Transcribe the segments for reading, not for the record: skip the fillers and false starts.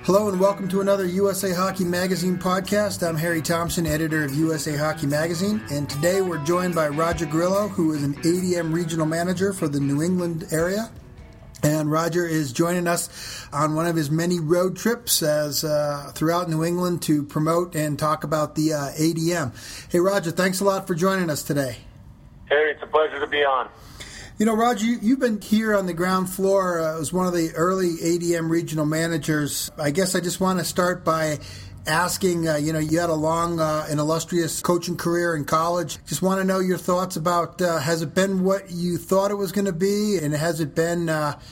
Hello and welcome to another USA Hockey Magazine podcast. I'm Harry Thompson, editor of USA Hockey Magazine, and today we're joined by Roger Grillo, who is an ADM regional manager for the New England area. And Roger is joining us on one of his many road trips throughout New England to promote and talk about the ADM. Hey, Roger, thanks a lot for joining us today. Harry, it's a pleasure to be on. You know, Roger, you've been here on the ground floor as one of the early ADM regional managers. I guess I just want to start by asking, you had a long and illustrious coaching career in college. Just want to know your thoughts about, has it been what you thought it was going to be? And has it been,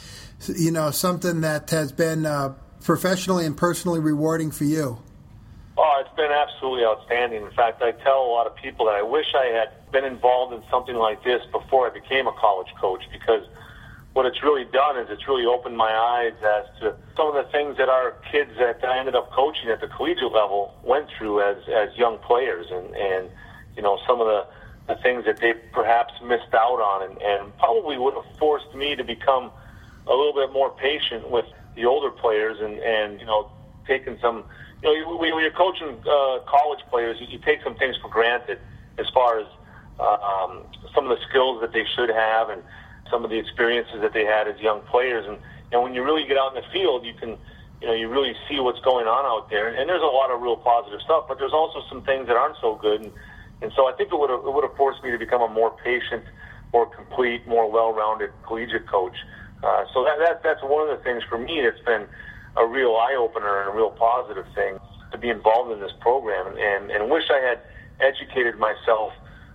something that has been professionally and personally rewarding for you? Oh, it's been absolutely outstanding. In fact, I tell a lot of people that I wish I had been involved in something like this before I became a college coach, because what it's really done is it's really opened my eyes as to some of the things that our kids that I ended up coaching at the collegiate level went through as young players, and some of the things that they perhaps missed out on, and probably would have forced me to become a little bit more patient with the older players and taking some. When you're coaching college players, you take some things for granted as far as some of the skills that they should have and some of the experiences that they had as young players. And when you really get out in the field, you can, you really see what's going on out there. And there's a lot of real positive stuff, but there's also some things that aren't so good. And so I think it would have forced me to become a more patient, more complete, more well-rounded collegiate coach. So that's one of the things for me that's been a real eye-opener and a real positive thing to be involved in this program, and wish I had educated myself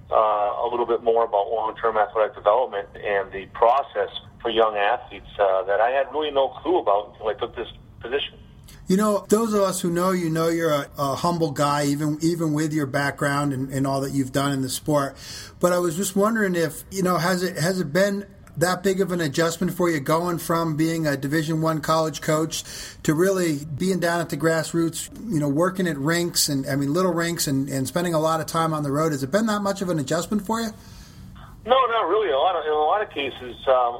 a little bit more about long-term athletic development and the process for young athletes that I had really no clue about until I took this position. Those of us who know you're a humble guy, even with your background and all that you've done in the sport. But I was just wondering if, has it been that big of an adjustment for you going from being a Division I college coach to really being down at the grassroots, working at rinks little rinks and spending a lot of time on the road? Has it been that much of an adjustment for you? No, not really. In a lot of cases,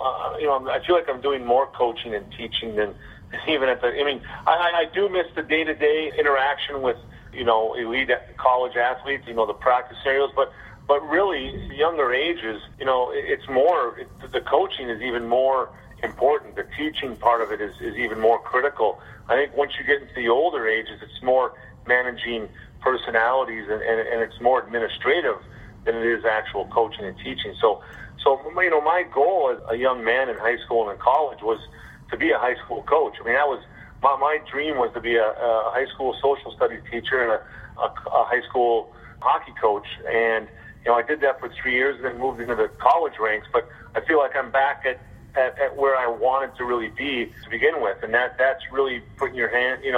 I feel like I'm doing more coaching and teaching than even at the. I do miss the day-to-day interaction with elite college athletes, the practice areas, but really, younger ages, it's more, the coaching is even more important. The teaching part of it is even more critical. I think once you get into the older ages, it's more managing personalities and it's more administrative than it is actual coaching and teaching. So my goal as a young man in high school and in college was to be a high school coach. That was, my dream was to be a high school social studies teacher and a high school hockey coach. And I did that for 3 years and then moved into the college ranks, but I feel like I'm back at where I wanted to really be to begin with, and that's really putting your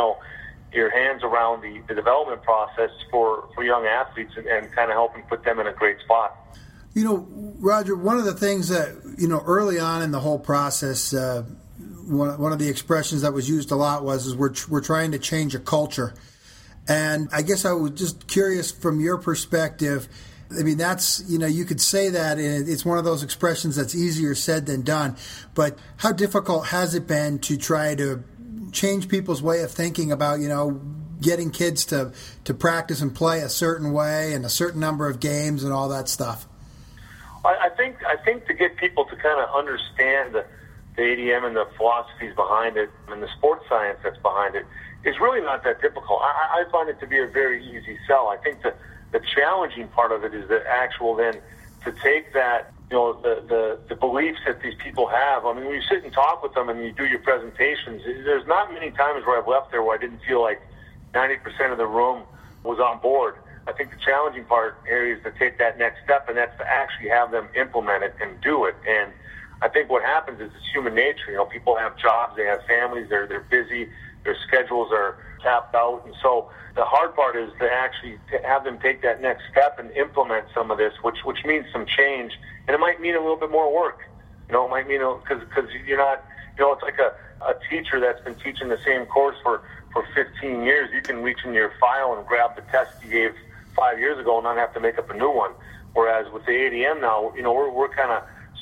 hands around the development process for young athletes and kind of helping put them in a great spot. Roger, one of the things that, early on in the whole process, one of the expressions that was used a lot was we're trying to change a culture. And I guess I was just curious from your perspective. That's, you could say that, and it's one of those expressions that's easier said than done. But how difficult has it been to try to change people's way of thinking about, getting kids to practice and play a certain way and a certain number of games and all that stuff? I think to get people to kind of understand the ADM and the philosophies behind it and the sports science that's behind it is really not that difficult. I find it to be a very easy sell. I think the challenging part of it is the actual then to take that, the beliefs that these people have. When you sit and talk with them and you do your presentations, there's not many times where I've left there where I didn't feel like 90% of the room was on board. I think the challenging part, Harry, is to take that next step, and that's to actually have them implement it and do it. And I think what happens is it's human nature. People have jobs, they have families, they're busy, their schedules are tapped out, and so the hard part is to actually have them take that next step and implement some of this, which means some change, and it might mean a little bit more work. It might mean because you're not, it's like a teacher that's been teaching the same course for 15 years. You can reach in your file and grab the test you gave 5 years ago and not have to make up a new one. Whereas with the ADM now, we're kind of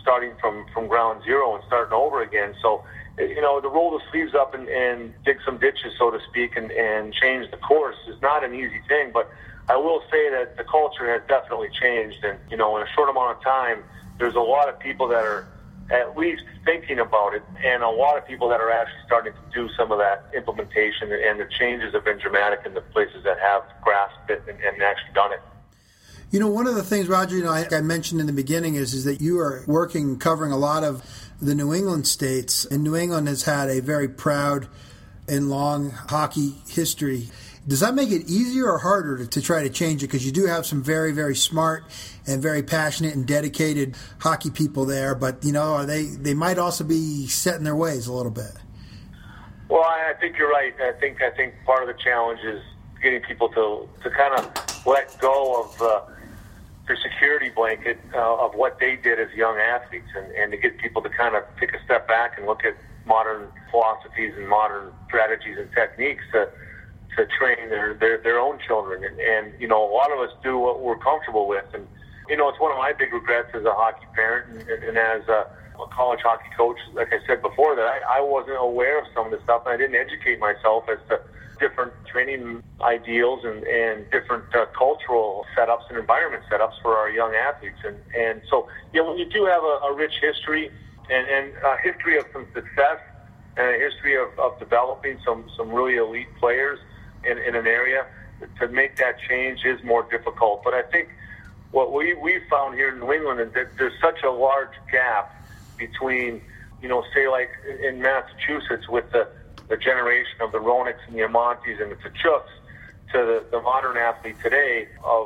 starting from ground zero and starting over again. So, to roll the sleeves up and dig some ditches, so to speak, and change the course is not an easy thing. But I will say that the culture has definitely changed. And, in a short amount of time, there's a lot of people that are at least thinking about it, and a lot of people that are actually starting to do some of that implementation, and the changes have been dramatic in the places that have grasped it and actually done it. One of the things, Roger, I mentioned in the beginning is that you are covering a lot of the New England states, and New England has had a very proud and long hockey history. Does that make it easier or harder to try to change it? Because you do have some very, very smart and very passionate and dedicated hockey people there, but, they might also be set in their ways a little bit. Well, I think you're right. I think part of the challenge is getting people to kind of let go of their security blanket of what they did as young athletes, and to get people to kind of take a step back and look at modern philosophies and modern strategies and techniques to train their own children. And a lot of us do what we're comfortable with. And, it's one of my big regrets as a hockey parent and as a college hockey coach, like I said before, that I wasn't aware of some of this stuff, and I didn't educate myself as to different training ideals and different cultural setups and environment setups for our young athletes. And so, when you do have a rich history and a history of some success and a history of developing some really elite players in an area, to make that change is more difficult. But I think what we found here in New England is that there's such a large gap between, say like in Massachusetts with the generation of the Roenics and the Amontes and the Tkachuks to the modern athlete today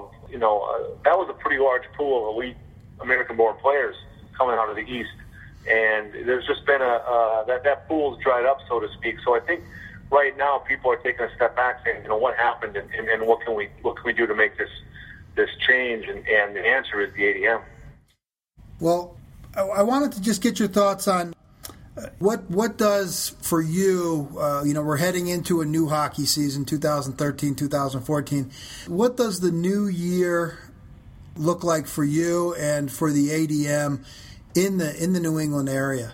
that was a pretty large pool of elite American-born players coming out of the East. And there's just been that pool's dried up, so to speak. So I think right now people are taking a step back saying, what happened and what can we do to make this change? And the answer is the ADM. Well, I wanted to just get your thoughts on what does for you, we're heading into a new hockey season, 2013, 2014. What does the new year look like for you and for the ADM in the New England area?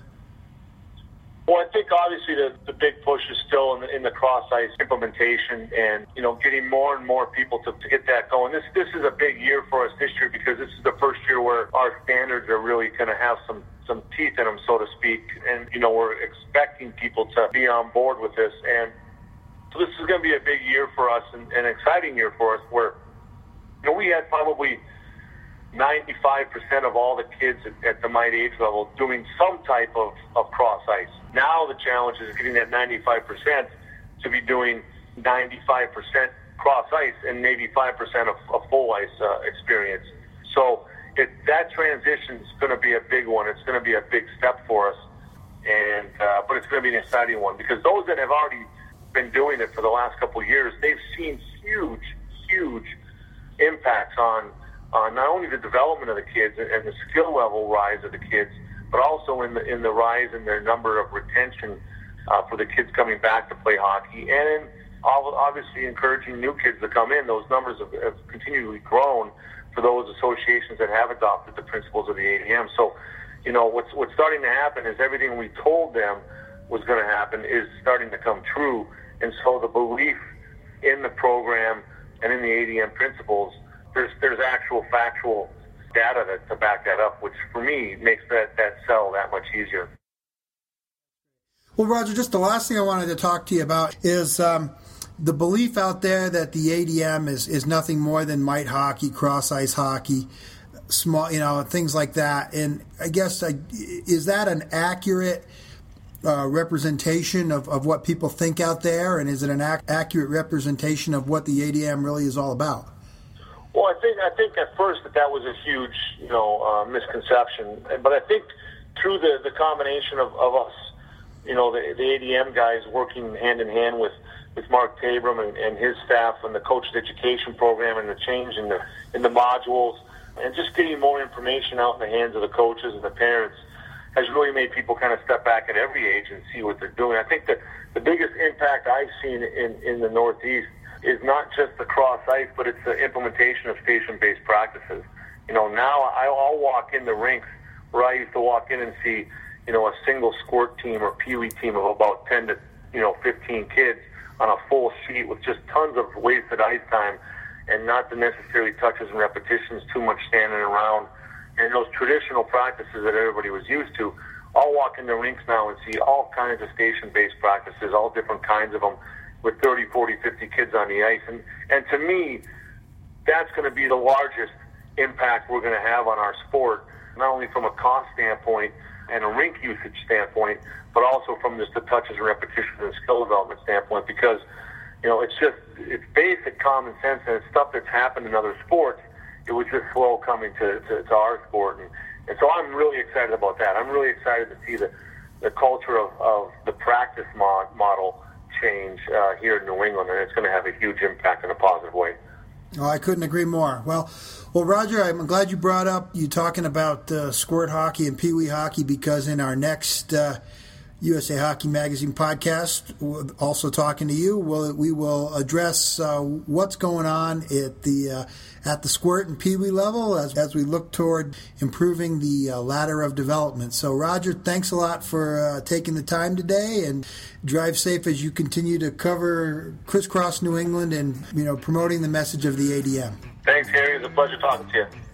Well, I think obviously the big push is still in the cross-ice implementation and, getting more and more people to get that going. This is a big year for us this year because this is the first year where our standards are really going to have some teeth in them, so to speak. And, we're expecting people to be on board with this. And so this is going to be a big year for us and an exciting year for us where, we had probably 95% of all the kids at the Mite age level doing some type of cross-ice. Now the challenge is getting that 95% to be doing 95% cross-ice and maybe 5% of full-ice experience. So that transition is going to be a big one. It's going to be a big step for us, and but it's going to be an exciting one because those that have already been doing it for the last couple of years, they've seen huge impacts on not only the development of the kids and the skill level rise of the kids, but also in the rise in their number of retention for the kids coming back to play hockey, and in obviously encouraging new kids to come in. Those numbers have continually grown for those associations that have adopted the principles of the ADM. So, what's starting to happen is everything we told them was going to happen is starting to come true, and so the belief in the program and in the ADM principles, there's actual factual data to back that up, which for me makes that sell that much easier. Well, Roger, just the last thing I wanted to talk to you about is the belief out there that the ADM is nothing more than mite hockey, cross-ice hockey, small, things like that. And I guess, is that an accurate representation of what people think out there? And is it an accurate representation of what the ADM really is all about? Well, I think at first that was a huge, misconception. But I think through the combination of us, the ADM guys working hand in hand with Mark Tabram and his staff and the coach's education program and the change in the modules and just getting more information out in the hands of the coaches and the parents has really made people kind of step back at every age and see what they're doing. I think that the biggest impact I've seen in the Northeast is not just the cross-ice, but it's the implementation of station-based practices. Now I'll walk in the rinks where I used to walk in and see, a single squirt team or Pee Wee team of about 10 to, 15 kids on a full sheet with just tons of wasted ice time and not the necessary touches and repetitions, too much standing around, and those traditional practices that everybody was used to. I'll walk in the rinks now and see all kinds of station-based practices, all different kinds of them, with 30, 40, 50 kids on the ice. And to me, that's going to be the largest impact we're going to have on our sport, not only from a cost standpoint and a rink usage standpoint, but also from just the touches and repetitions and skill development standpoint, because, it's basic common sense, and it's stuff that's happened in other sports. It was just slow coming to our sport. And so I'm really excited about that. I'm really excited to see the culture of the practice model change here in New England, and it's going to have a huge impact in a positive way. Oh, I couldn't agree more. Well, Roger, I'm glad you brought up you talking about squirt hockey and Pee Wee hockey, because in our next USA Hockey Magazine podcast, also talking to you, we will address what's going on at the squirt and Pee Wee level as we look toward improving the ladder of development. So, Roger, thanks a lot for taking the time today, and drive safe as you continue to cover crisscross New England and promoting the message of the ADM. Thanks, Harry. It was a pleasure talking to you.